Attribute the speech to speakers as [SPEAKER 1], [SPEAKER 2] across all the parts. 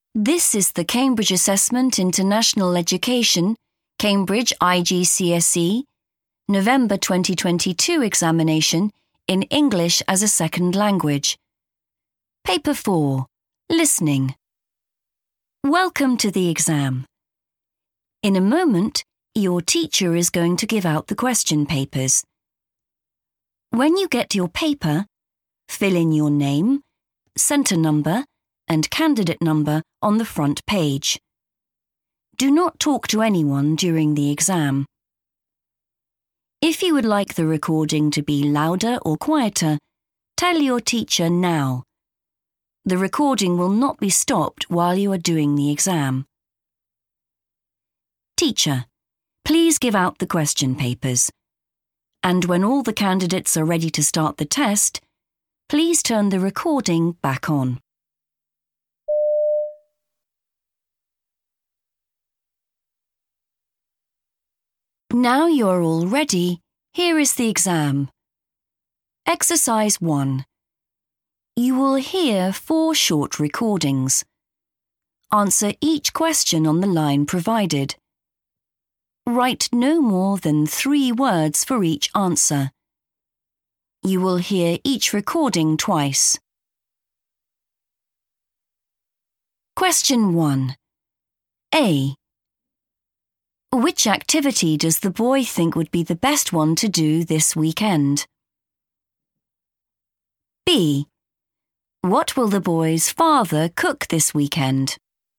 [SPEAKER 1] This is the Cambridge Assessment International Education, Cambridge IGCSE, November 2022 examination in English as a second language. Paper 4. Listening. Welcome to the exam. In a moment, your teacher is going to give out the question papers. When you get your paper, fill in your name, centre number, and candidate number on the front page. Do not talk to anyone during the exam. If you would like the recording to be louder or quieter, tell your teacher now. The recording will not be stopped while you are doing the exam. Teacher, please give out the question papers. And when all the candidates are ready to start the test, please turn the recording back on. Now you're all ready, here is the exam. Exercise 1. You will hear 4 short recordings. Answer each question on the line provided. Write no more than 3 words for each answer. You will hear each recording twice. Question 1. A. Which activity does the boy think would be the best one to do this weekend? B. What will the boy's father cook this weekend?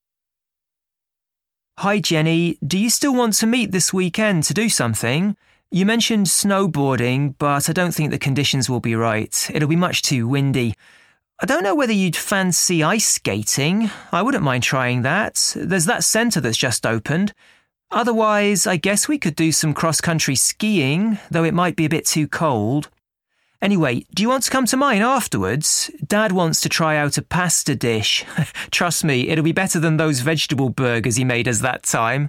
[SPEAKER 2] Hi Jenny, do you still want to meet this weekend to do something? You mentioned snowboarding, but I don't think the conditions will be right. It'll be much too windy. I don't know whether you'd fancy ice skating. I wouldn't mind trying that. There's that centre that's just opened. Otherwise, I guess we could do some cross-country skiing, though it might be a bit too cold. Anyway, do you want to come to mine afterwards? Dad wants to try out a pasta dish. Trust me, it'll be better than those vegetable burgers he made us that time.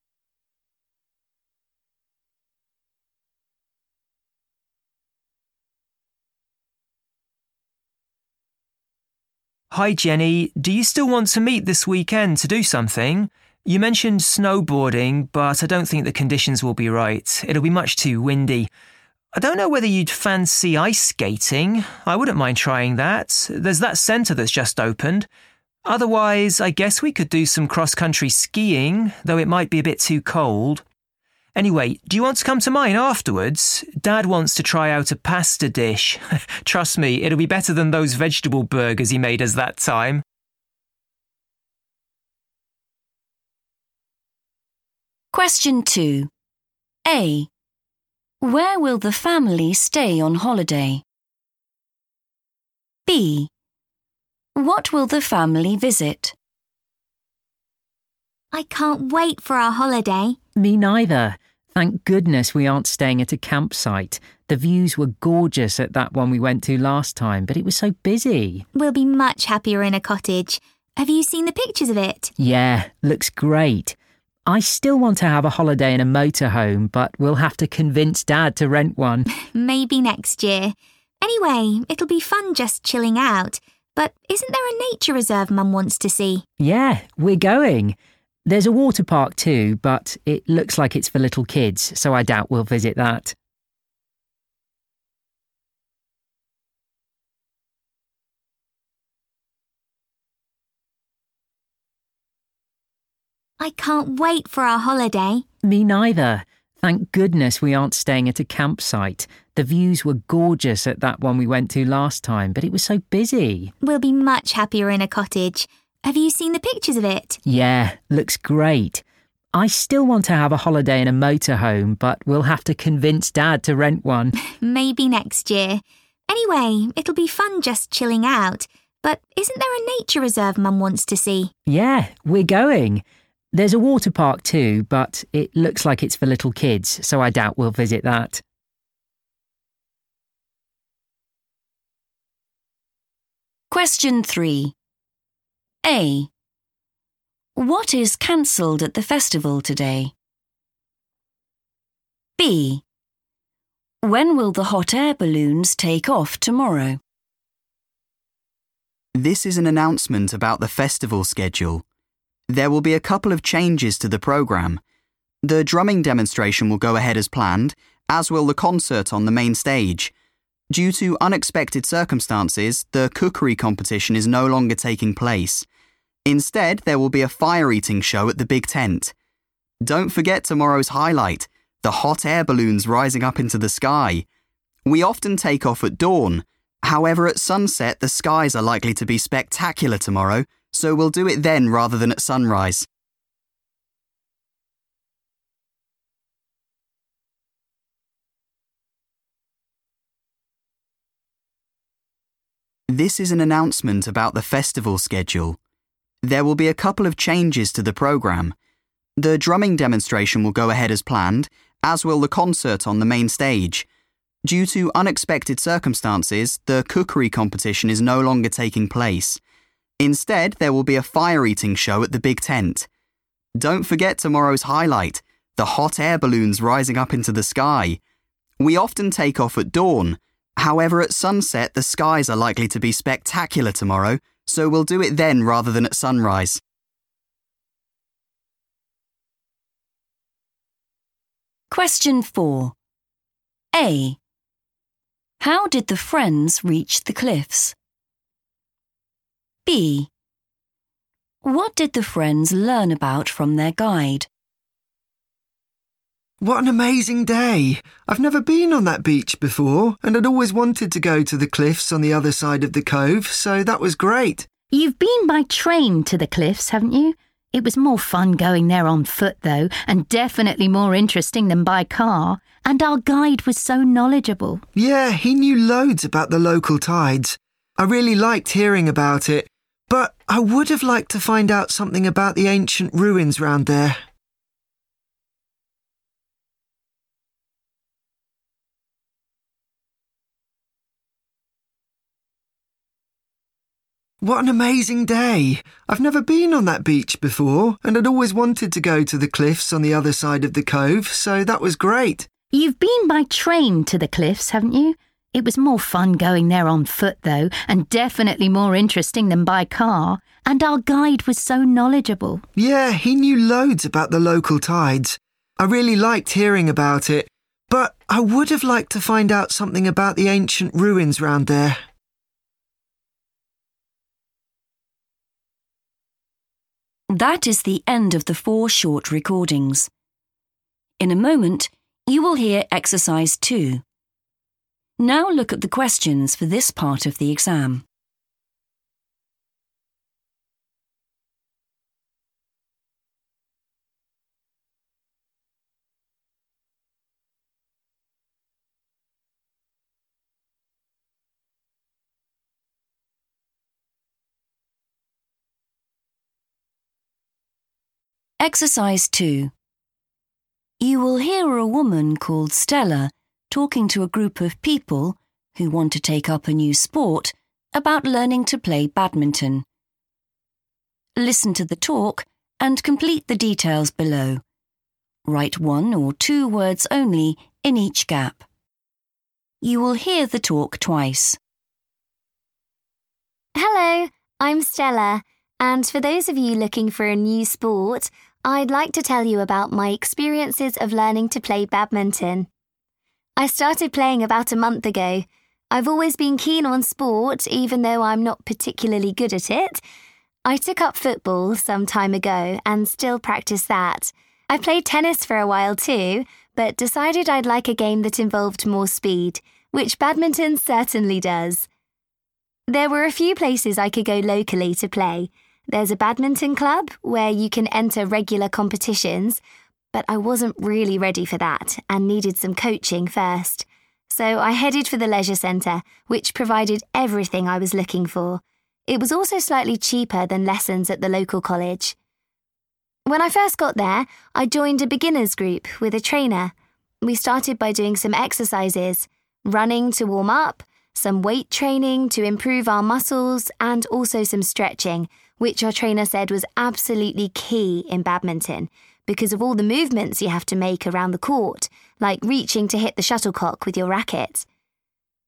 [SPEAKER 2] Hi Jenny, do you still want to meet this weekend to do something? You mentioned snowboarding, but I don't think the conditions will be right. It'll be much too windy. I don't know whether you'd fancy ice skating. I wouldn't mind trying that. There's that centre that's just opened. Otherwise, I guess we could do some cross-country skiing, though it might be a bit too cold. Anyway, do you want to come to mine afterwards? Dad wants to try out a pasta dish. Trust me, it'll be better than those vegetable burgers he made us that time.
[SPEAKER 1] Question 2. A. Where will the family stay on holiday? B. What will the family visit?
[SPEAKER 3] I can't wait for our holiday.
[SPEAKER 4] Me neither. Thank goodness we aren't staying at a campsite. The views were gorgeous at that one we went to last time, but it was so busy.
[SPEAKER 3] We'll be much happier in a cottage. Have you seen the pictures of it?
[SPEAKER 4] Yeah, looks great. I still want to have a holiday in a motorhome, but we'll have to convince Dad to rent one.
[SPEAKER 3] Maybe next year. Anyway, it'll be fun just chilling out. But isn't there a nature reserve Mum wants to see?
[SPEAKER 4] Yeah, we're going. There's a water park too, but it looks like it's for little kids, so I doubt we'll visit that.
[SPEAKER 3] I can't wait for our holiday.
[SPEAKER 4] Me neither. Thank goodness we aren't staying at a campsite. The views were gorgeous at that one we went to last time, but it was so busy.
[SPEAKER 3] We'll be much happier in a cottage. Have you seen the pictures of it?
[SPEAKER 4] Yeah, looks great. I still want to have a holiday in a motorhome, but we'll have to convince Dad to rent one.
[SPEAKER 3] Maybe next year. Anyway, it'll be fun just chilling out. But isn't there a nature reserve Mum wants to see?
[SPEAKER 4] Yeah, we're going. There's a water park too, but it looks like it's for little kids, so I doubt we'll visit that.
[SPEAKER 1] Question 3. A. What is cancelled at the festival today? B. When will the hot air balloons take off tomorrow?
[SPEAKER 5] This is an announcement about the festival schedule. There will be a couple of changes to the programme. The drumming demonstration will go ahead as planned, as will the concert on the main stage. Due to unexpected circumstances, the cookery competition is no longer taking place. Instead, there will be a fire-eating show at the big tent. Don't forget tomorrow's highlight, the hot air balloons rising up into the sky. We often take off at dawn. However, at sunset, the skies are likely to be spectacular tomorrow, so we'll do it then rather than at sunrise. This is an announcement about the festival schedule. There will be a couple of changes to the programme. The drumming demonstration will go ahead as planned, as will the concert on the main stage. Due to unexpected circumstances, the cookery competition is no longer taking place. Instead, there will be a fire-eating show at the big tent. Don't forget tomorrow's highlight, the hot air balloons rising up into the sky. We often take off at dawn. However, at sunset, the skies are likely to be spectacular tomorrow, so we'll do it then rather than at sunrise.
[SPEAKER 1] Question 4. A. How did the friends reach the cliffs? B. What did the friends learn about from their guide?
[SPEAKER 6] What an amazing day! I've never been on that beach before, and I'd always wanted to go to the cliffs on the other side of the cove, so that was great.
[SPEAKER 7] You've been by train to the cliffs, haven't you? It was more fun going there on foot, though, and definitely more interesting than by car. And our guide was so knowledgeable.
[SPEAKER 6] Yeah, he knew loads about the local tides. I really liked hearing about it, but I would have liked to find out something about the ancient ruins round there. What an amazing day! I've never been on that beach before, and I'd always wanted to go to the cliffs on the other side of the cove, so that was great.
[SPEAKER 7] You've been by train to the cliffs, haven't you? It was more fun going there on foot, though, and definitely more interesting than by car. And our guide was so knowledgeable.
[SPEAKER 6] Yeah, he knew loads about the local tides. I really liked hearing about it, but I would have liked to find out something about the ancient ruins round there.
[SPEAKER 1] That is the end of the 4 short recordings. In a moment, you will hear exercise 2. Now look at the questions for this part of the exam. Exercise 2. You will hear a woman called Stella talking to a group of people who want to take up a new sport about learning to play badminton. Listen to the talk and complete the details below. Write 1 or 2 words only in each gap. You will hear the talk twice.
[SPEAKER 8] Hello, I'm Stella, and for those of you looking for a new sport, I'd like to tell you about my experiences of learning to play badminton. I started playing about a month ago. I've always been keen on sport, even though I'm not particularly good at it. I took up football some time ago and still practice that. I played tennis for a while too, but decided I'd like a game that involved more speed, which badminton certainly does. There were a few places I could go locally to play. There's a badminton club where you can enter regular competitions, but I wasn't really ready for that and needed some coaching first. So I headed for the leisure centre, which provided everything I was looking for. It was also slightly cheaper than lessons at the local college. When I first got there, I joined a beginners group with a trainer. We started by doing some exercises, running to warm up, some weight training to improve our muscles, and also some stretching, which our trainer said was absolutely key in badminton because of all the movements you have to make around the court, like reaching to hit the shuttlecock with your racket.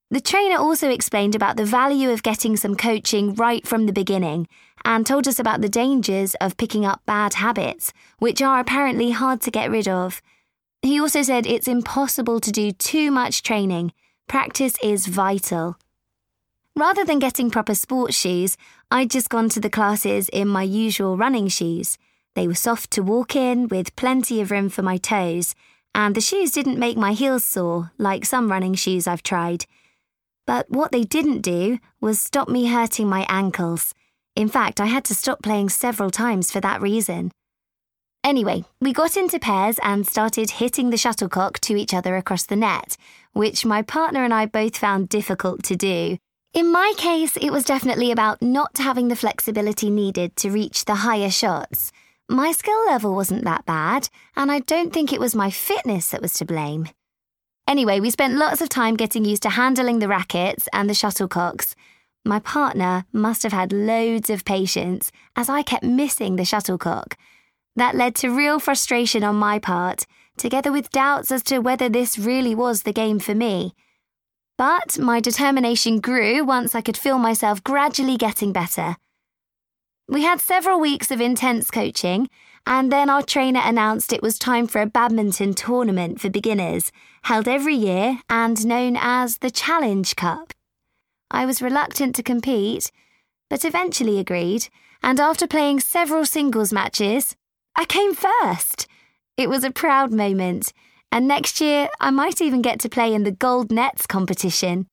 [SPEAKER 8] The trainer also explained about the value of getting some coaching right from the beginning and told us about the dangers of picking up bad habits, which are apparently hard to get rid of. He also said it's impossible to do too much training. Practice is vital. Rather than getting proper sports shoes, I'd just gone to the classes in my usual running shoes. They were soft to walk in with plenty of room for my toes, and the shoes didn't make my heels sore like some running shoes I've tried. But what they didn't do was stop me hurting my ankles. In fact, I had to stop playing several times for that reason. Anyway, we got into pairs and started hitting the shuttlecock to each other across the net, which my partner and I both found difficult to do. In my case, it was definitely about not having the flexibility needed to reach the higher shots. My skill level wasn't that bad, and I don't think it was my fitness that was to blame. Anyway, we spent lots of time getting used to handling the rackets and the shuttlecocks. My partner must have had loads of patience, as I kept missing the shuttlecock. That led to real frustration on my part, together with doubts as to whether this really was the game for me. But my determination grew once I could feel myself gradually getting better. We had several weeks of intense coaching, and then our trainer announced it was time for a badminton tournament for beginners, held every year and known as the Challenge Cup. I was reluctant to compete, but eventually agreed, and after playing several singles matches, I came first. It was a proud moment, and next year I might even get to play in the Gold Nets competition.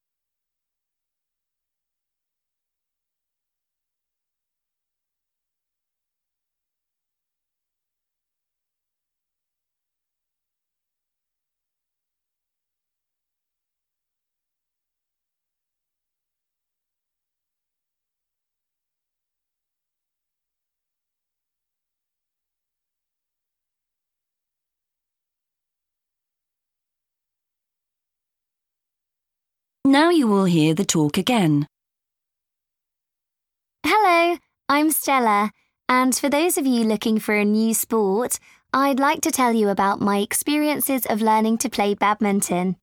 [SPEAKER 1] Now you will hear the talk again.
[SPEAKER 8] Hello, I'm Stella, and for those of you looking for a new sport, I'd like to tell you about my experiences of learning to play badminton.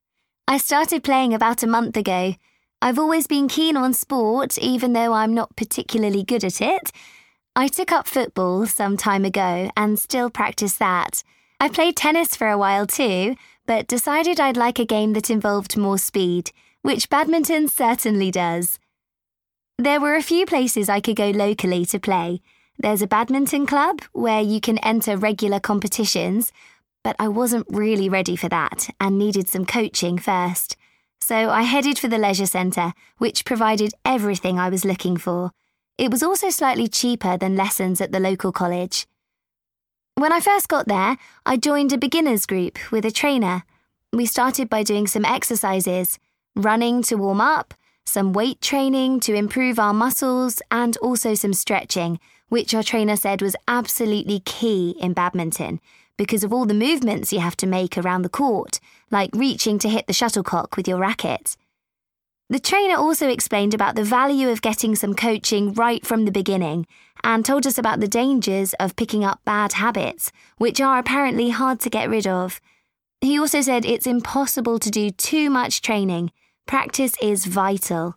[SPEAKER 8] I started playing about a month ago. I've always been keen on sport, even though I'm not particularly good at it. I took up football some time ago and still practice that. I played tennis for a while too, but decided I'd like a game that involved more speed, which badminton certainly does. There were a few places I could go locally to play. There's a badminton club where you can enter regular competitions, but I wasn't really ready for that and needed some coaching first. So I headed for the leisure centre, which provided everything I was looking for. It was also slightly cheaper than lessons at the local college. When I first got there, I joined a beginners group with a trainer. We started by doing some exercises, running to warm up, some weight training to improve our muscles, and also some stretching, which our trainer said was absolutely key in badminton because of all the movements you have to make around the court, like reaching to hit the shuttlecock with your racket. The trainer also explained about the value of getting some coaching right from the beginning and told us about the dangers of picking up bad habits, which are apparently hard to get rid of. He also said it's impossible to do too much training. Practice is vital.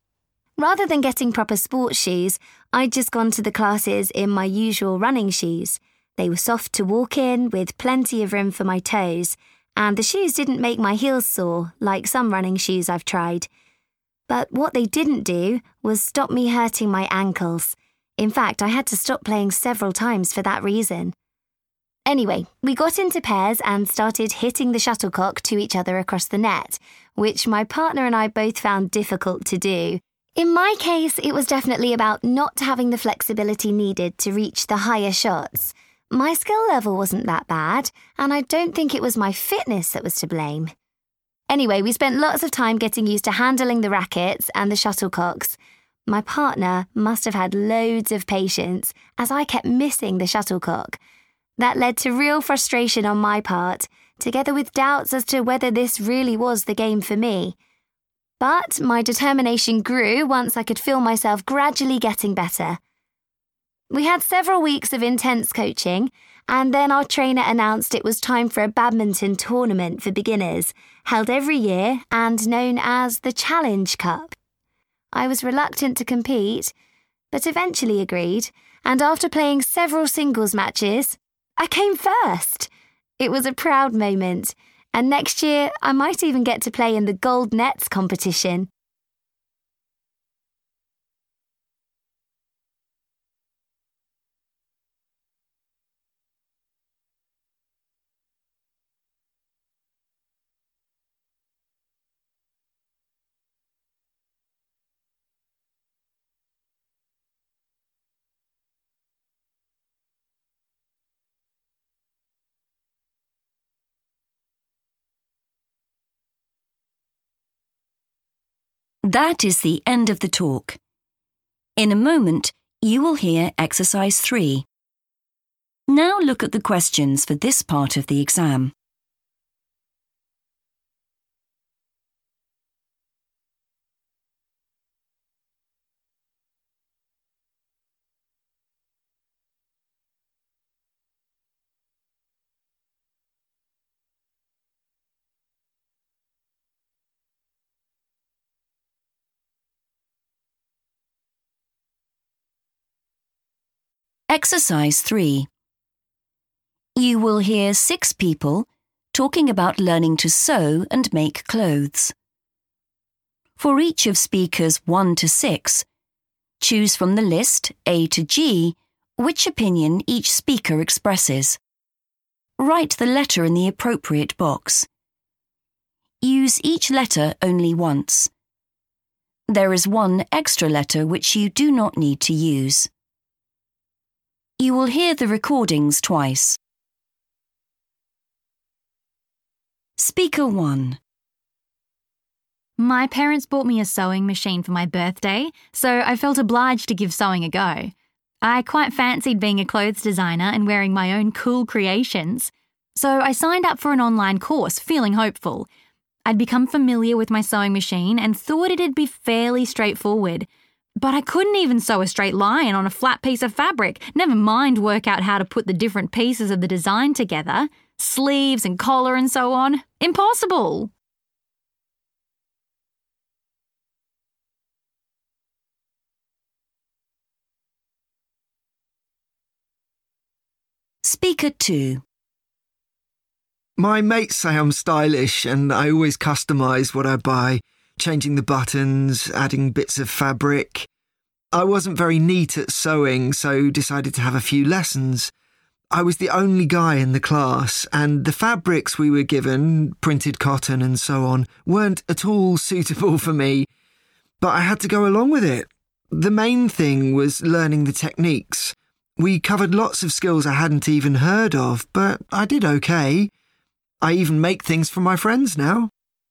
[SPEAKER 8] Rather than getting proper sports shoes, I'd just gone to the classes in my usual running shoes. They were soft to walk in with plenty of room for my toes, and the shoes didn't make my heels sore like some running shoes I've tried. But what they didn't do was stop me hurting my ankles. In fact, I had to stop playing several times for that reason. Anyway, we got into pairs and started hitting the shuttlecock to each other across the net, which my partner and I both found difficult to do. In my case, it was definitely about not having the flexibility needed to reach the higher shots. My skill level wasn't that bad, and I don't think it was my fitness that was to blame. Anyway, we spent lots of time getting used to handling the rackets and the shuttlecocks. My partner must have had loads of patience, as I kept missing the shuttlecock. That led to real frustration on my part, together with doubts as to whether this really was the game for me. But my determination grew once I could feel myself gradually getting better. We had several weeks of intense coaching, and then our trainer announced it was time for a badminton tournament for beginners, held every year and known as the Challenge Cup. I was reluctant to compete, but eventually agreed, and after playing several singles matches, I came first. It was a proud moment, and next year I might even get to play in the Gold Nets competition.
[SPEAKER 1] That is the end of the talk. In a moment, you will hear exercise 3. Now look at the questions for this part of the exam. Exercise 3. You will hear 6 people talking about learning to sew and make clothes. For each of speakers 1 to 6, choose from the list A to G which opinion each speaker expresses. Write the letter in the appropriate box. Use each letter only once. There is one extra letter which you do not need to use. You will hear the recordings twice. Speaker 1.
[SPEAKER 9] My parents bought me a sewing machine for my birthday, so I felt obliged to give sewing a go. I quite fancied being a clothes designer and wearing my own cool creations, so I signed up for an online course, feeling hopeful. I'd become familiar with my sewing machine and thought it'd be fairly straightforward. But I couldn't even sew a straight line on a flat piece of fabric, never mind work out how to put the different pieces of the design together, sleeves and collar and so on. Impossible!
[SPEAKER 1] Speaker 2.
[SPEAKER 6] My mates say I'm stylish and I always customise what I buy, changing the buttons, adding bits of fabric. I wasn't very neat at sewing, so decided to have a few lessons. I was the only guy in the class, and the fabrics we were given, printed cotton and so on, weren't at all suitable for me. But I had to go along with it. The main thing was learning the techniques. We covered lots of skills I hadn't even heard of, but I did okay. I even make things for my friends now.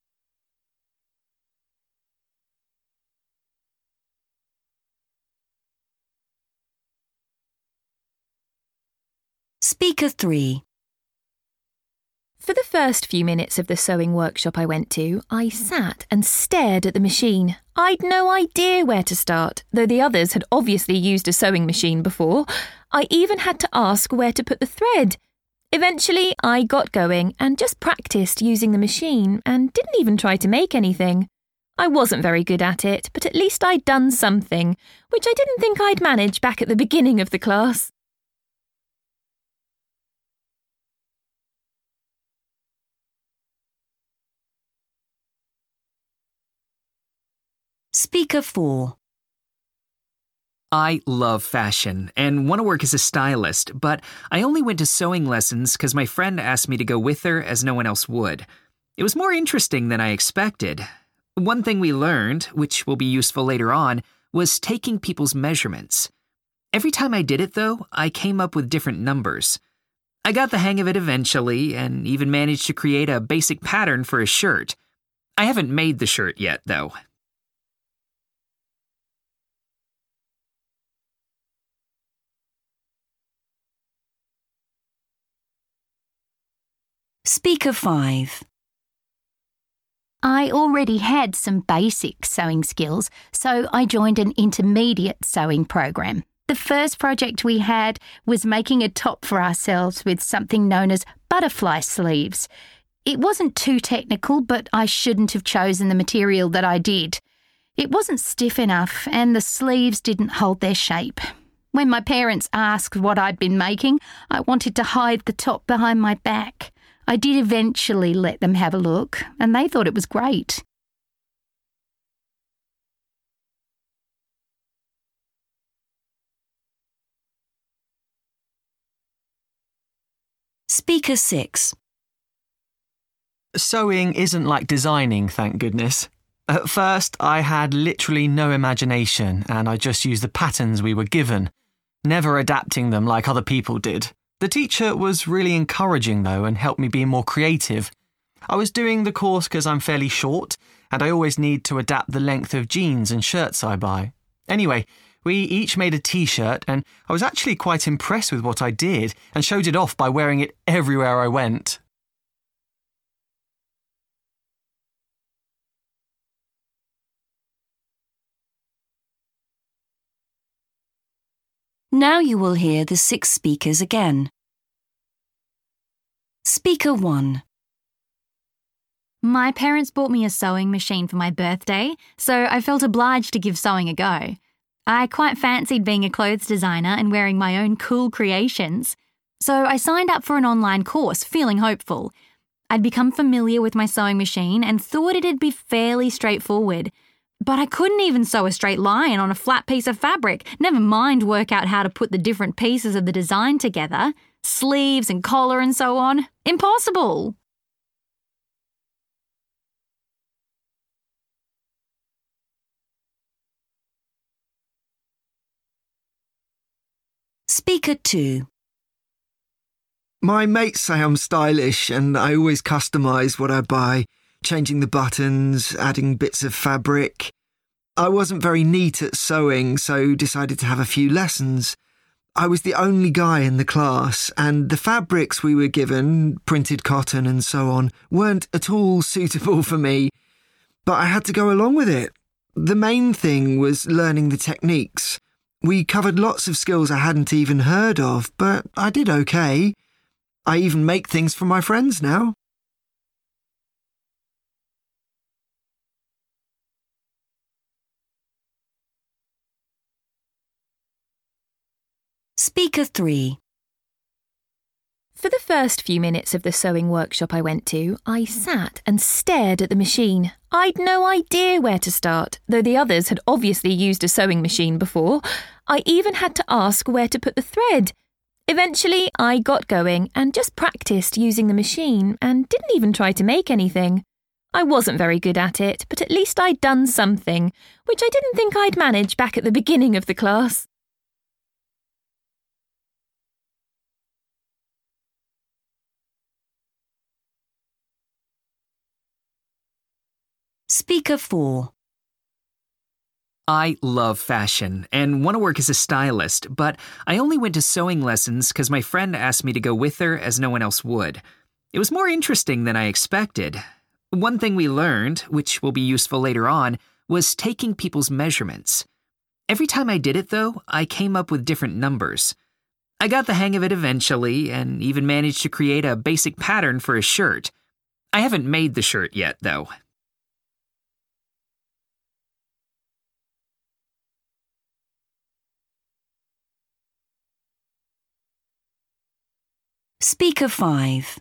[SPEAKER 1] Speaker 3.
[SPEAKER 10] For the first few minutes of the sewing workshop I went to, I sat and stared at the machine. I'd no idea where to start, though the others had obviously used a sewing machine before. I even had to ask where to put the thread. Eventually, I got going and just practiced using the machine and didn't even try to make anything. I wasn't very good at it, but at least I'd done something, which I didn't think I'd manage back at the beginning of the class.
[SPEAKER 1] Speaker 4.
[SPEAKER 11] I love fashion and want to work as a stylist, but I only went to sewing lessons because my friend asked me to go with her as no one else would. It was more interesting than I expected. One thing we learned, which will be useful later on, was taking people's measurements. Every time I did it, though, I came up with different numbers. I got the hang of it eventually and even managed to create a basic pattern for a shirt. I haven't made the shirt yet, though.
[SPEAKER 1] Speaker 5.
[SPEAKER 7] I already had some basic sewing skills, so I joined an intermediate sewing program. The first project we had was making a top for ourselves with something known as butterfly sleeves. It wasn't too technical, but I shouldn't have chosen the material that I did. It wasn't stiff enough, and the sleeves didn't hold their shape. When my parents asked what I'd been making, I wanted to hide the top behind my back. I did eventually let them have a look, and they thought it was great.
[SPEAKER 1] Speaker 6.
[SPEAKER 2] Sewing isn't like designing, thank goodness. At first, I had literally no imagination, and I just used the patterns we were given, never adapting them like other people did. The teacher was really encouraging, though, and helped me be more creative. I was doing the course because I'm fairly short, and I always need to adapt the length of jeans and shirts I buy. Anyway, we each made a t-shirt, and I was actually quite impressed with what I did, and showed it off by wearing it everywhere I went.
[SPEAKER 1] Now you will hear the 6 speakers again. Speaker 1.
[SPEAKER 9] My parents bought me a sewing machine for my birthday, so I felt obliged to give sewing a go. I quite fancied being a clothes designer and wearing my own cool creations. So I signed up for an online course, feeling hopeful. I'd become familiar with my sewing machine and thought it'd be fairly straightforward. But I couldn't even sew a straight line on a flat piece of fabric, never mind work out how to put the different pieces of the design together. Sleeves and collar and so on. Impossible!
[SPEAKER 1] Speaker 2.
[SPEAKER 6] My mates say I'm stylish and I always customise what I buy, changing the buttons, adding bits of fabric. I wasn't very neat at sewing, so decided to have a few lessons. I was the only guy in the class, and the fabrics we were given, printed cotton and so on, weren't at all suitable for me. But I had to go along with it. The main thing was learning the techniques. We covered lots of skills I hadn't even heard of, but I did okay. I even make things for my friends now.
[SPEAKER 1] Speaker 3.
[SPEAKER 10] For the first few minutes of the sewing workshop I went to, I sat and stared at the machine. I'd no idea where to start, though the others had obviously used a sewing machine before. I even had to ask where to put the thread. Eventually, I got going and just practiced using the machine and didn't even try to make anything. I wasn't very good at it, but at least I'd done something, which I didn't think I'd manage back at the beginning of the class.
[SPEAKER 1] Speaker 4.
[SPEAKER 11] I love fashion and want to work as a stylist, but I only went to sewing lessons because my friend asked me to go with her as no one else would. It was more interesting than I expected. One thing we learned, which will be useful later on, was taking people's measurements. Every time I did it, though, I came up with different numbers. I got the hang of it eventually and even managed to create a basic pattern for a shirt. I haven't made the shirt yet, though.
[SPEAKER 1] Speaker 5.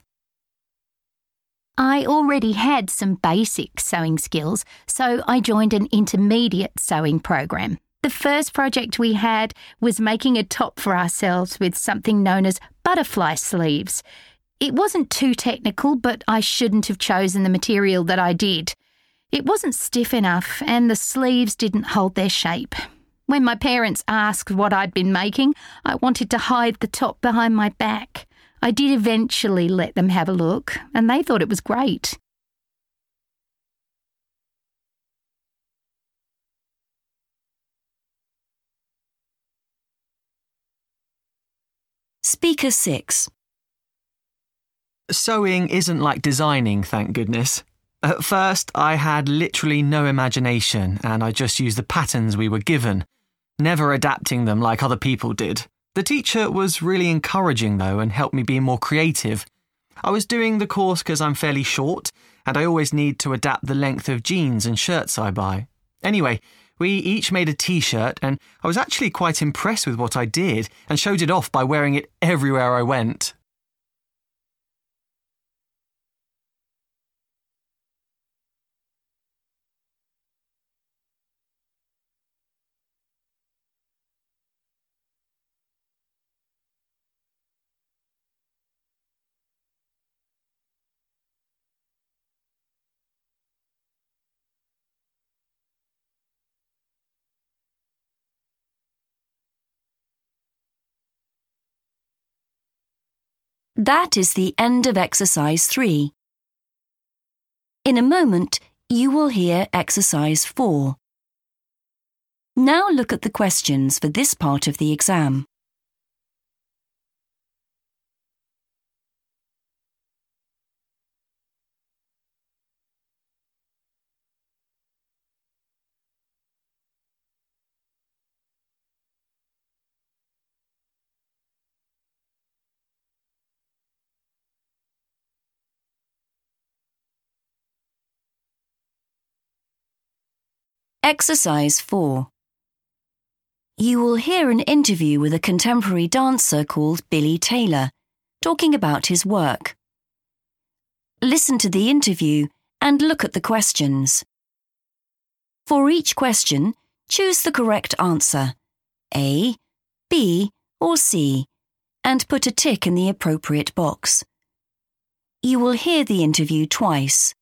[SPEAKER 7] I already had some basic sewing skills, so I joined an intermediate sewing program. The first project we had was making a top for ourselves with something known as butterfly sleeves. It wasn't too technical, but I shouldn't have chosen the material that I did. It wasn't stiff enough, and the sleeves didn't hold their shape. When my parents asked what I'd been making, I wanted to hide the top behind my back. I did eventually let them have a look, and they thought it was great.
[SPEAKER 1] Speaker 6.
[SPEAKER 2] Sewing isn't like designing, thank goodness. At first, I had literally no imagination, and I just used the patterns we were given,
[SPEAKER 12] never adapting them like other people did. The teacher was really encouraging though and helped me be more creative. I was doing the course because I'm fairly short and I always need to adapt the length of jeans and shirts I buy. Anyway, we each made a t-shirt and I was actually quite impressed with what I did and showed it off by wearing it everywhere I went.
[SPEAKER 1] That is the end of exercise 3. In a moment, you will hear exercise 4. Now look at the questions for this part of the exam. Exercise 4. You will hear an interview with a contemporary dancer called Billy Taylor, talking about his work. Listen to the interview and look at the questions. For each question, choose the correct answer, A, B, or C, and put a tick in the appropriate box. You will hear the interview twice.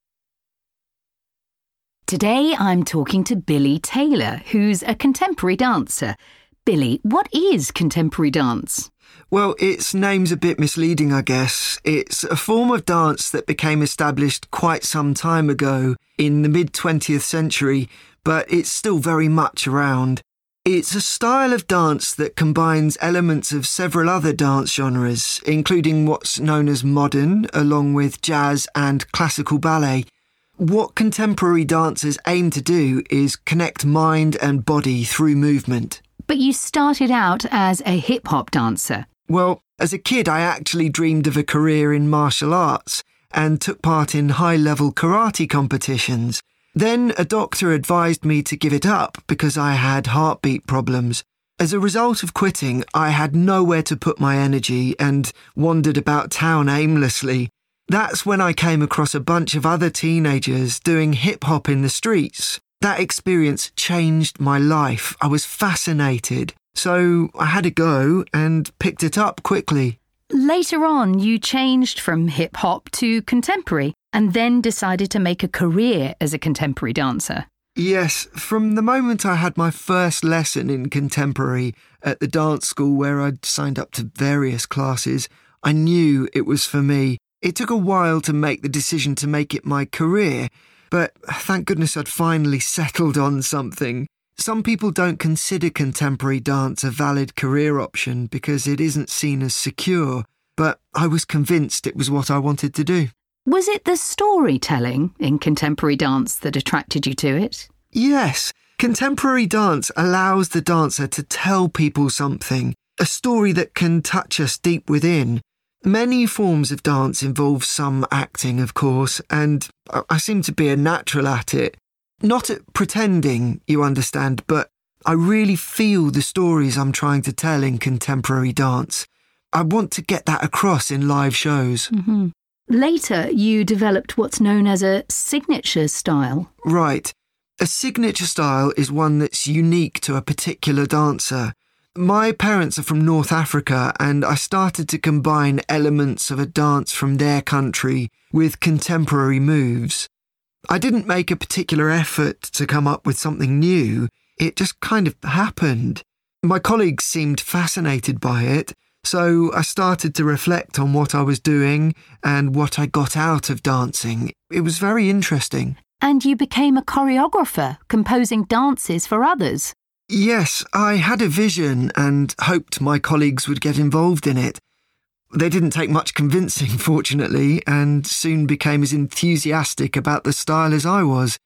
[SPEAKER 7] Today I'm talking to Billy Taylor, who's a contemporary dancer. Billy, what is contemporary dance?
[SPEAKER 6] Well, its name's a bit misleading, I guess. It's a form of dance that became established quite some time ago, in the mid-20th century, but it's still very much around. It's a style of dance that combines elements of several other dance genres, including what's known as modern, along with jazz and classical ballet. What contemporary dancers aim to do is connect mind and body through movement.
[SPEAKER 7] But you started out as a hip-hop dancer.
[SPEAKER 6] Well, as a kid I actually dreamed of a career in martial arts and took part in high-level karate competitions. Then a doctor advised me to give it up because I had heartbeat problems. As a result of quitting, I had nowhere to put my energy and wandered about town aimlessly. That's when I came across a bunch of other teenagers doing hip-hop in the streets. That experience changed my life. I was fascinated. So I had a go and picked it up quickly.
[SPEAKER 7] Later on, you changed from hip-hop to contemporary and then decided to make a career as a contemporary dancer.
[SPEAKER 6] Yes, from the moment I had my first lesson in contemporary at the dance school where I'd signed up to various classes, I knew it was for me. It took a while to make the decision to make it my career, but thank goodness I'd finally settled on something. Some people don't consider contemporary dance a valid career option because it isn't seen as secure, but I was convinced it was what I wanted to do.
[SPEAKER 7] Was it the storytelling in contemporary dance that attracted you to it?
[SPEAKER 6] Yes, contemporary dance allows the dancer to tell people something, a story that can touch us deep within. Many forms of dance involve some acting, of course, and I seem to be a natural at it. Not at pretending, you understand, but I really feel the stories I'm trying to tell in contemporary dance. I want to get that across in live shows.
[SPEAKER 7] Mm-hmm. Later, you developed what's known as a signature style.
[SPEAKER 6] Right. A signature style is one that's unique to a particular dancer. My parents are from North Africa and I started to combine elements of a dance from their country with contemporary moves. I didn't make a particular effort to come up with something new. It just kind of happened. My colleagues seemed fascinated by it, so I started to reflect on what I was doing and what I got out of dancing. It was very interesting.
[SPEAKER 7] And you became a choreographer, composing dances for others.
[SPEAKER 6] Yes, I had a vision and hoped my colleagues would get involved in it. They didn't take much convincing, fortunately, and soon became as enthusiastic about the style as I was.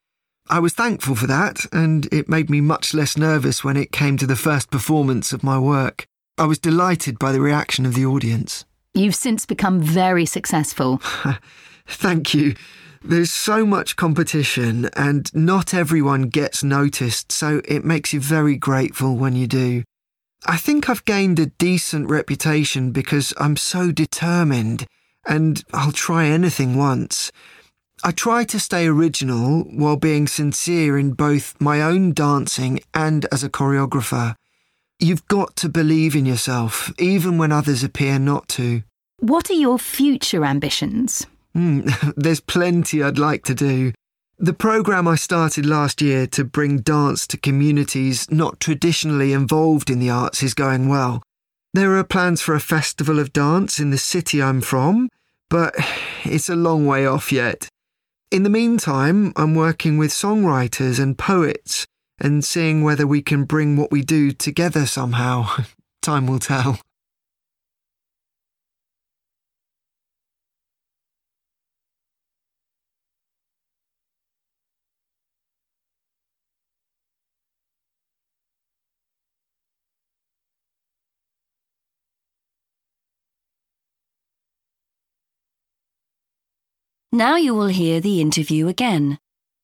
[SPEAKER 6] I was thankful for that, and it made me much less nervous when it came to the first performance of my work. I was delighted by the reaction of the audience.
[SPEAKER 7] You've since become very successful.
[SPEAKER 6] Thank you. There's so much competition, and not everyone gets noticed, so it makes you very grateful when you do. I think I've gained a decent reputation because I'm so determined, and I'll try anything once. I try to stay original while being sincere in both my own dancing and as a choreographer. You've got to believe in yourself, even when others appear not to.
[SPEAKER 7] What are your future ambitions?
[SPEAKER 6] There's plenty I'd like to do. The programme I started last year to bring dance to communities not traditionally involved in the arts is going well. There are plans for a festival of dance in the city I'm from, but it's a long way off yet. In the meantime, I'm working with songwriters and poets and seeing whether we can bring what we do together somehow. Time will tell.
[SPEAKER 1] Now you will hear the interview again.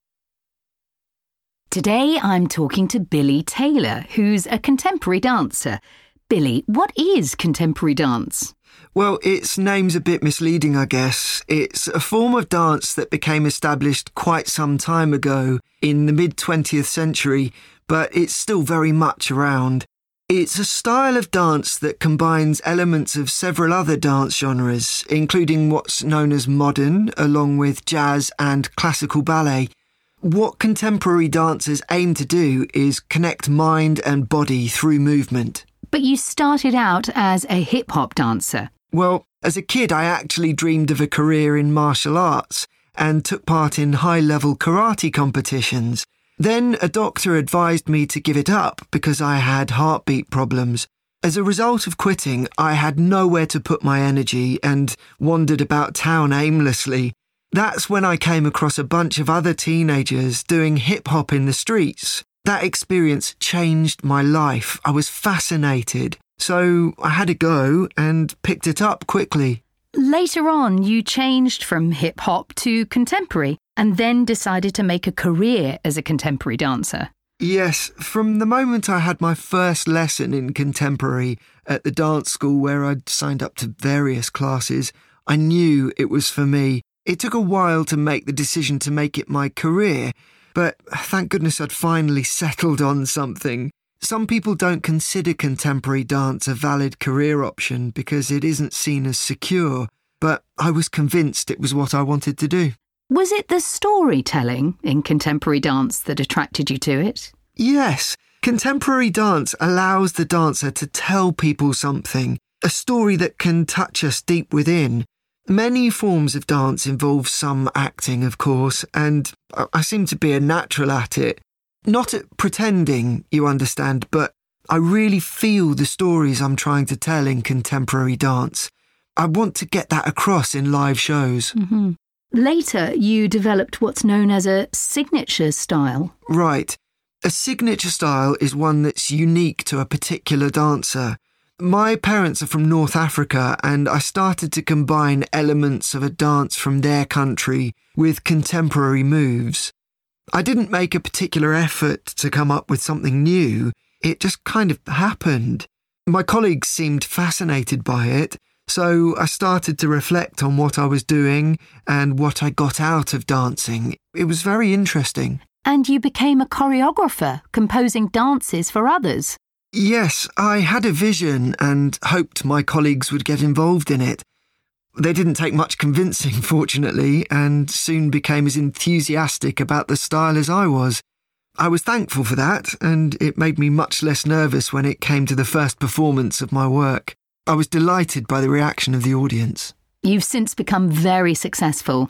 [SPEAKER 7] Today I'm talking to Billy Taylor, who's a contemporary dancer. Billy, what is contemporary dance?
[SPEAKER 6] Well, its name's a bit misleading, I guess. It's a form of dance that became established quite some time ago, in the mid-20th century, but it's still very much around. It's a style of dance that combines elements of several other dance genres, including what's known as modern, along with jazz and classical ballet. What contemporary dancers aim to do is connect mind and body through movement.
[SPEAKER 7] But you started out as a hip-hop dancer.
[SPEAKER 6] Well, as a kid I actually dreamed of a career in martial arts and took part in high-level karate competitions. Then a doctor advised me to give it up because I had heartbeat problems. As a result of quitting, I had nowhere to put my energy and wandered about town aimlessly. That's when I came across a bunch of other teenagers doing hip-hop in the streets. That experience changed my life. I was fascinated. So I had a go and picked it up quickly.
[SPEAKER 7] Later on, you changed from hip-hop to contemporary and then decided to make a career as a contemporary dancer.
[SPEAKER 6] Yes, from the moment I had my first lesson in contemporary at the dance school where I'd signed up to various classes, I knew it was for me. It took a while to make the decision to make it my career, but thank goodness I'd finally settled on something. Some people don't consider contemporary dance a valid career option because it isn't seen as secure, but I was convinced it was what I wanted to do.
[SPEAKER 7] Was it the storytelling in contemporary dance that attracted you to it?
[SPEAKER 6] Yes. Contemporary dance allows the dancer to tell people something, a story that can touch us deep within. Many forms of dance involve some acting, of course, and I seem to be a natural at it. Not at pretending, you understand, but I really feel the stories I'm trying to tell in contemporary dance. I want to get that across in live shows.
[SPEAKER 7] Mm-hmm. Later, you developed what's known as a signature style.
[SPEAKER 6] Right. A signature style is one that's unique to a particular dancer. My parents are from North Africa, and I started to combine elements of a dance from their country with contemporary moves. I didn't make a particular effort to come up with something new. It just kind of happened. My colleagues seemed fascinated by it, so I started to reflect on what I was doing and what I got out of dancing. It was very interesting.
[SPEAKER 7] And you became a choreographer, composing dances for others.
[SPEAKER 6] Yes, I had a vision and hoped my colleagues would get involved in it. They didn't take much convincing, fortunately, and soon became as enthusiastic about the style as I was. I was thankful for that, and it made me much less nervous when it came to the first performance of my work. I was delighted by the reaction of the audience.
[SPEAKER 7] You've since become very successful.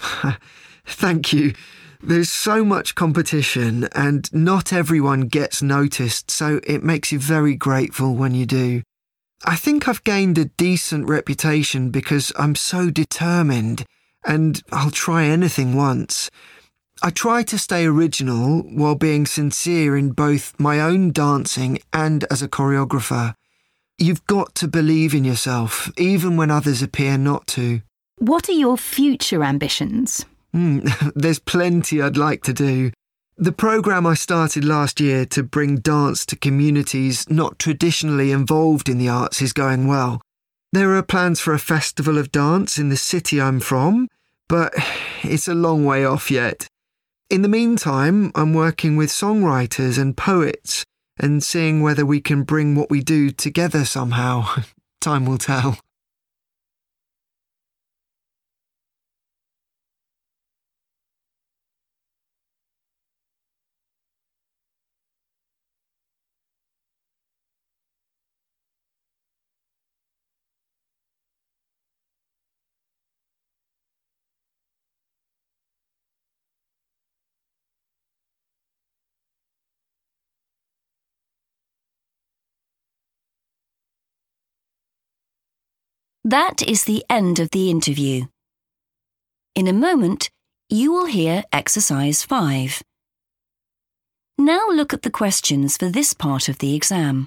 [SPEAKER 6] Thank you. There's so much competition, and not everyone gets noticed, so it makes you very grateful when you do. I think I've gained a decent reputation because I'm so determined, and I'll try anything once. I try to stay original while being sincere in both my own dancing and as a choreographer. You've got to believe in yourself, even when others appear not to.
[SPEAKER 7] What are your future ambitions?
[SPEAKER 6] There's plenty I'd like to do. The programme I started last year to bring dance to communities not traditionally involved in the arts is going well. There are plans for a festival of dance in the city I'm from, but it's a long way off yet. In the meantime, I'm working with songwriters and poets and seeing whether we can bring what we do together somehow. Time will tell.
[SPEAKER 1] That is the end of the interview. In a moment, you will hear exercise 5. Now look at the questions for this part of the exam.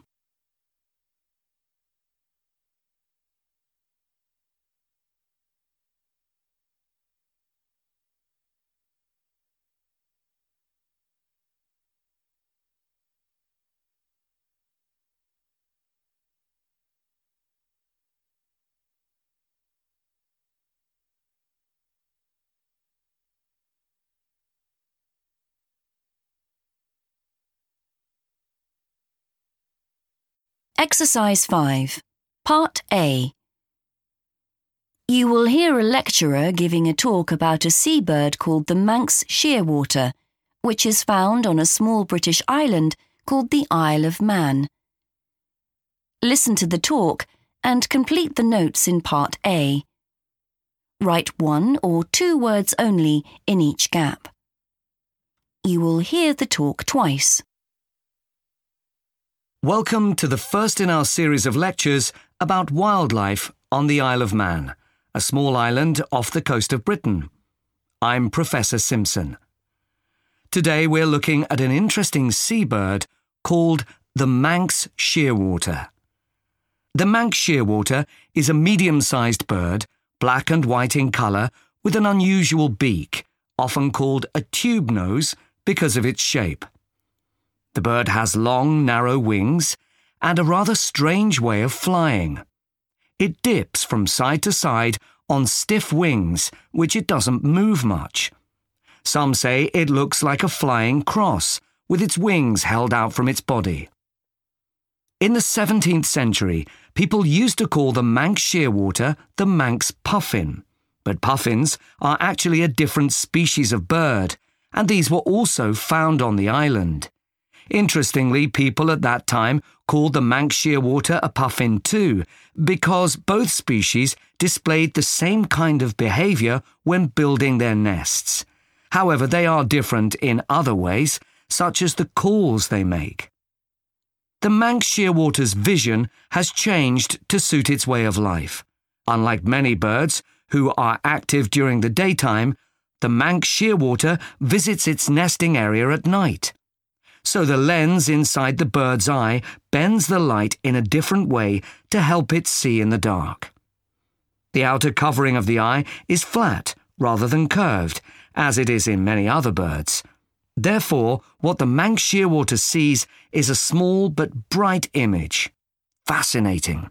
[SPEAKER 1] Exercise 5, Part A. You will hear a lecturer giving a talk about a seabird called the Manx shearwater, which is found on a small British island called the Isle of Man. Listen to the talk and complete the notes in Part A. Write 1 or 2 words only in each gap. You will hear the talk twice.
[SPEAKER 13] Welcome to the first in our series of lectures about wildlife on the Isle of Man, a small island off the coast of Britain. I'm Professor Simpson. Today we're looking at an interesting seabird called the Manx shearwater. The Manx shearwater is a medium-sized bird, black and white in colour, with an unusual beak, often called a tube nose because of its shape. The bird has long, narrow wings and a rather strange way of flying. It dips from side to side on stiff wings, which it doesn't move much. Some say it looks like a flying cross, with its wings held out from its body. In the 17th century, people used to call the Manx shearwater the Manx puffin, but puffins are actually a different species of bird, and these were also found on the island. Interestingly, people at that time called the Manx shearwater a puffin too, because both species displayed the same kind of behaviour when building their nests. However, they are different in other ways, such as the calls they make. The Manx shearwater's vision has changed to suit its way of life. Unlike many birds, who are active during the daytime, the Manx shearwater visits its nesting area at night. So the lens inside the bird's eye bends the light in a different way to help it see in the dark. The outer covering of the eye is flat rather than curved, as it is in many other birds. Therefore, what the Manx shearwater sees is a small but bright image. Fascinating.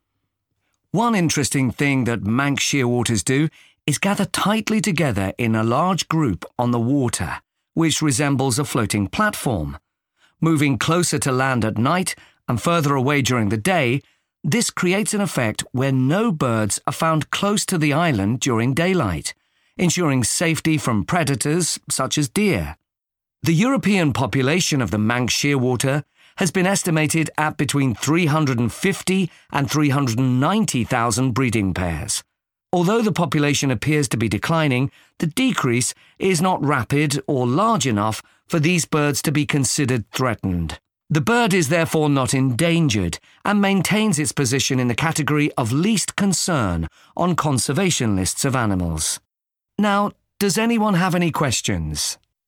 [SPEAKER 13] One interesting thing that Manx shearwaters do is gather tightly together in a large group on the water, which resembles a floating platform. Moving closer to land at night and further away during the day, this creates an effect where no birds are found close to the island during daylight, ensuring safety from predators such as deer. The European population of the Manx shearwater has been estimated at between 350 and 390,000 breeding pairs. Although the population appears to be declining, the decrease is not rapid or large enough for these birds to be considered threatened. The bird is therefore not endangered and maintains its position in the category of least concern on conservation lists of animals. Now, does anyone have any questions?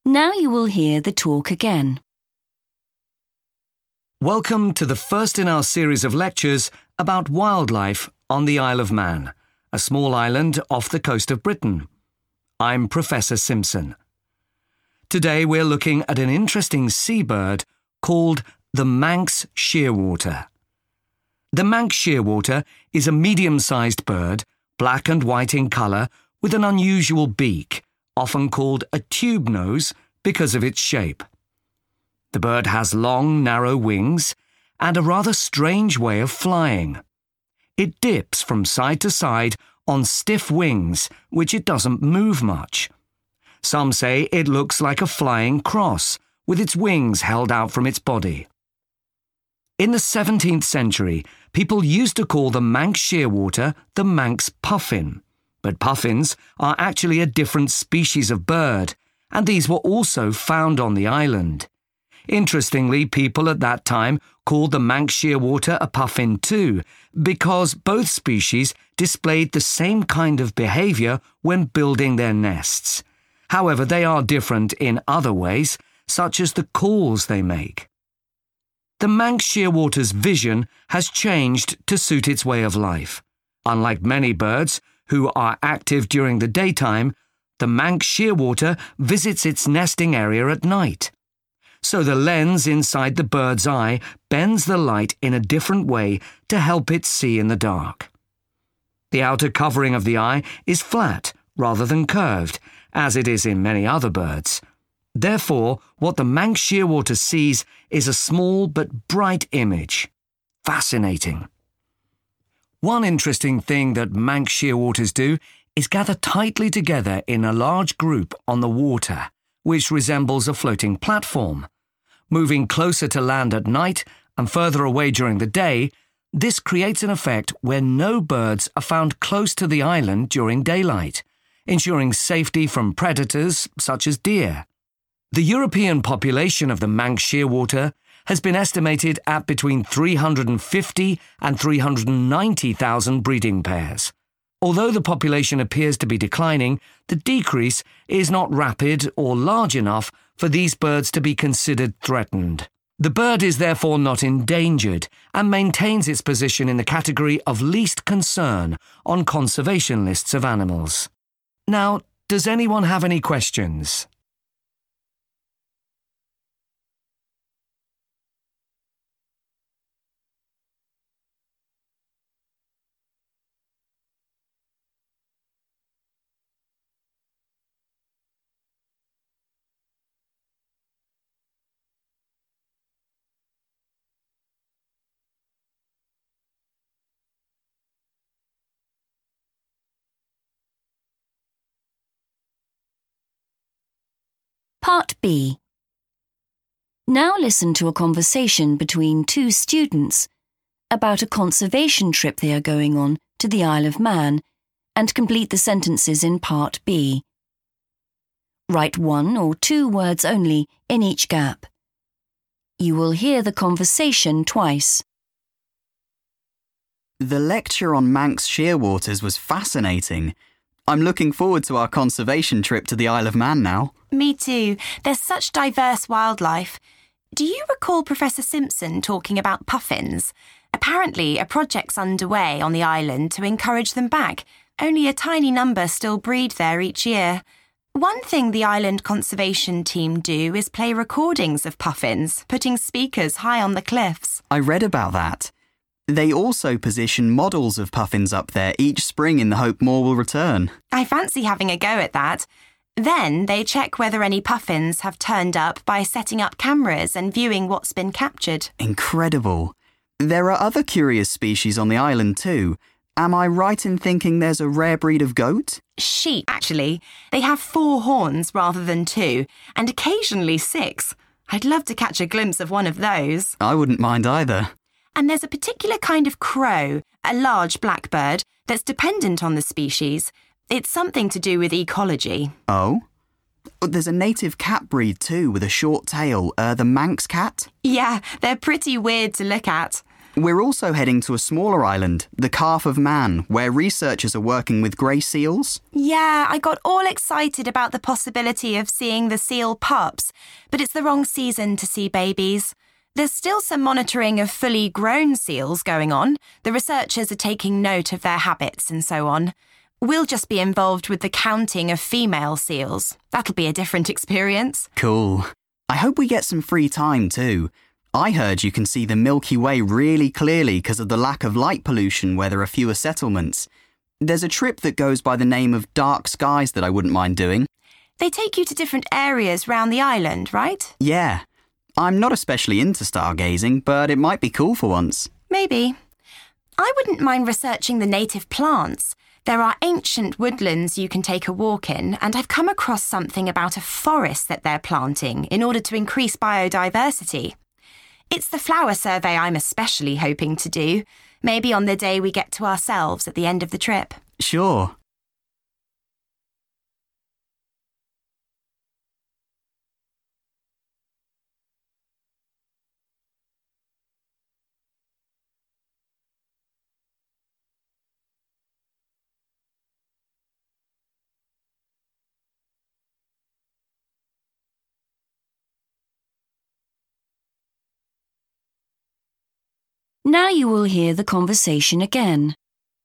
[SPEAKER 1] Now you will hear the talk again.
[SPEAKER 13] Welcome to the first in our series of lectures about wildlife on the Isle of Man, a small island off the coast of Britain. I'm Professor Simpson. Today we're looking at an interesting seabird called the Manx shearwater. The Manx shearwater is a medium-sized bird, black and white in colour, with an unusual beak, often called a tube nose because of its shape. The bird has long, narrow wings and a rather strange way of flying. It dips from side to side on stiff wings, which it doesn't move much. Some say it looks like a flying cross, with its wings held out from its body. In the 17th century, people used to call the Manx shearwater the Manx puffin, but puffins are actually a different species of bird, and these were also found on the island. Interestingly, people at that time called the Manx shearwater a puffin too, because both species displayed the same kind of behaviour when building their nests. However, they are different in other ways, such as the calls they make. The Manx shearwater's vision has changed to suit its way of life. Unlike many birds, who are active during the daytime, the Manx shearwater visits its nesting area at night. So the lens inside the bird's eye bends the light in a different way to help it see in the dark. The outer covering of the eye is flat rather than curved, as it is in many other birds. Therefore, what the Manx shearwater sees is a small but bright image. Fascinating. One interesting thing that Manx shearwaters do is gather tightly together in a large group on the water, which resembles a floating platform. Moving closer to land at night and further away during the day, this creates an effect where no birds are found close to the island during daylight, ensuring safety from predators such as deer. The European population of the Manx shearwater has been estimated at between 350 and 390,000 breeding pairs. Although the population appears to be declining, the decrease is not rapid or large enough for these birds to be considered threatened. The bird is therefore not endangered and maintains its position in the category of least concern on conservation lists of animals. Now, does anyone have any questions?
[SPEAKER 1] Part B. Now listen to a conversation between two students about a conservation trip they are going on to the Isle of Man, and complete the sentences in Part B. Write 1 or 2 words only in each gap. You will hear the conversation twice.
[SPEAKER 5] The lecture on Manx shearwaters was fascinating. I'm looking forward to our conservation trip to the Isle of Man now.
[SPEAKER 14] Me too. There's such diverse wildlife. Do you recall Professor Simpson talking about puffins? Apparently, a project's underway on the island to encourage them back. Only a tiny number still breed there each year. One thing the island conservation team do is play recordings of puffins, putting speakers high on the cliffs.
[SPEAKER 5] I read about that. They also position models of puffins up there each spring in the hope more will return.
[SPEAKER 14] I fancy having a go at that. Then they check whether any puffins have turned up by setting up cameras and viewing what's been captured.
[SPEAKER 5] Incredible. There are other curious species on the island too. Am I right in thinking there's a rare breed of goat?
[SPEAKER 14] Sheep, actually. They have 4 horns rather than 2, and occasionally 6. I'd love to catch a glimpse of one of those.
[SPEAKER 5] I wouldn't mind either.
[SPEAKER 14] And there's a particular kind of crow, a large blackbird, that's dependent on the species. It's something to do with ecology.
[SPEAKER 5] Oh? There's a native cat breed too with a short tail, the Manx cat?
[SPEAKER 14] Yeah, they're pretty weird to look at.
[SPEAKER 5] We're also heading to a smaller island, the Calf of Man, where researchers are working with grey seals.
[SPEAKER 14] Yeah, I got all excited about the possibility of seeing the seal pups, but it's the wrong season to see babies. There's still some monitoring of fully grown seals going on. The researchers are taking note of their habits and so on. We'll just be involved with the counting of female seals. That'll be a different experience.
[SPEAKER 5] Cool. I hope we get some free time too. I heard you can see the Milky Way really clearly because of the lack of light pollution where there are fewer settlements. There's a trip that goes by the name of Dark Skies that I wouldn't mind doing.
[SPEAKER 14] They take you to different areas round the island, right?
[SPEAKER 5] Yeah. I'm not especially into stargazing, but it might be cool for once.
[SPEAKER 14] Maybe. I wouldn't mind researching the native plants. There are ancient woodlands you can take a walk in, and I've come across something about a forest that they're planting in order to increase biodiversity. It's the flower survey I'm especially hoping to do, maybe on the day we get to ourselves at the end of the trip.
[SPEAKER 5] Sure.
[SPEAKER 1] Now you will hear the conversation again.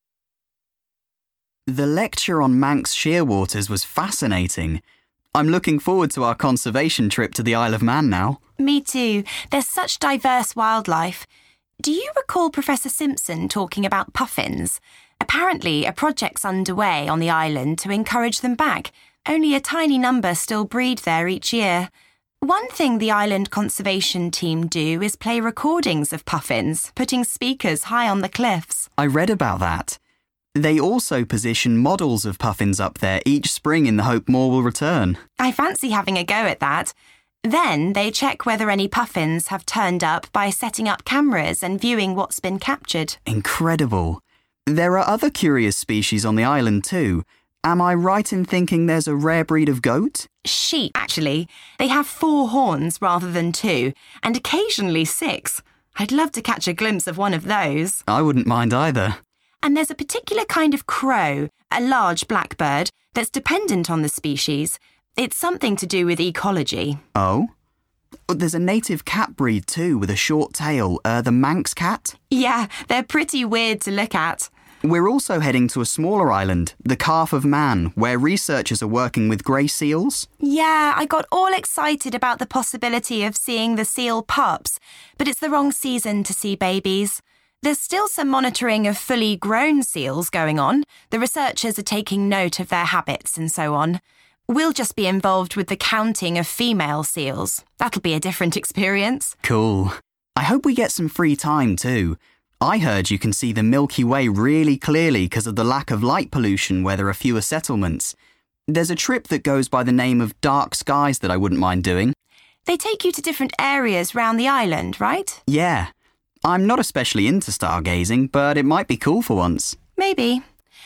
[SPEAKER 5] The lecture on Manx shearwaters was fascinating. I'm looking forward to our conservation trip to the Isle of Man now.
[SPEAKER 14] Me too. There's such diverse wildlife. Do you recall Professor Simpson talking about puffins? Apparently, a project's underway on the island to encourage them back. Only a tiny number still breed there each year. One thing the island conservation team do is play recordings of puffins, putting speakers high on the cliffs.
[SPEAKER 5] I read about that. They also position models of puffins up there each spring in the hope more will return.
[SPEAKER 14] I fancy having a go at that. Then they check whether any puffins have turned up by setting up cameras and viewing what's been captured.
[SPEAKER 5] Incredible. There are other curious species on the island too. Am I right in thinking there's a rare breed of goat?
[SPEAKER 14] Sheep, actually. They have 4 horns rather than 2, and occasionally 6. I'd love to catch a glimpse of one of those.
[SPEAKER 5] I wouldn't mind either.
[SPEAKER 14] And there's a particular kind of crow, a large blackbird, that's dependent on the species. It's something to do with ecology.
[SPEAKER 5] Oh? There's a native cat breed too with a short tail, the Manx cat.
[SPEAKER 14] Yeah, they're pretty weird to look at.
[SPEAKER 5] We're also heading to a smaller island, the Calf of Man, where researchers are working with grey seals.
[SPEAKER 14] Yeah, I got all excited about the possibility of seeing the seal pups, but it's the wrong season to see babies. There's still some monitoring of fully grown seals going on. The researchers are taking note of their habits and so on. We'll just be involved with the counting of female seals. That'll be a different experience.
[SPEAKER 5] Cool. I hope we get some free time too. I heard you can see the Milky Way really clearly because of the lack of light pollution where there are fewer settlements. There's a trip that goes by the name of Dark Skies that I wouldn't mind doing.
[SPEAKER 14] They take you to different areas round the island, right?
[SPEAKER 5] Yeah. I'm not especially into stargazing, but it might be cool for once.
[SPEAKER 14] Maybe.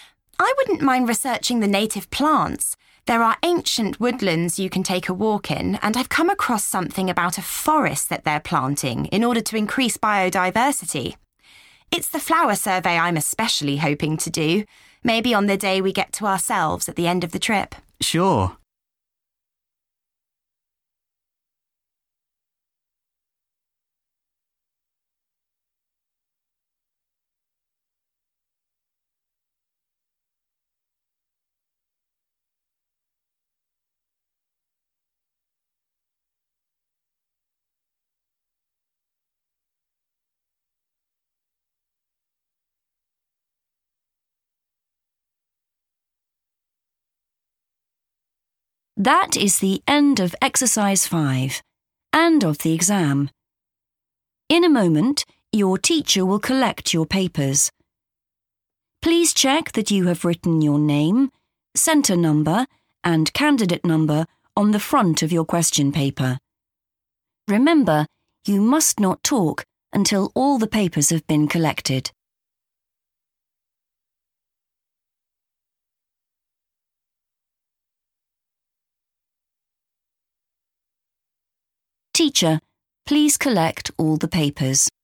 [SPEAKER 14] I wouldn't mind researching the native plants. There are ancient woodlands you can take a walk in, and I've come across something about a forest that they're planting in order to increase biodiversity. It's the flower survey I'm especially hoping to do, maybe on the day we get to ourselves at the end of the trip.
[SPEAKER 5] Sure.
[SPEAKER 1] That is the end of exercise 5 and of the exam. In a moment, your teacher will collect your papers. Please check that you have written your name, centre number and candidate number on the front of your question paper. Remember, you must not talk until all the papers have been collected. Teacher, please collect all the papers.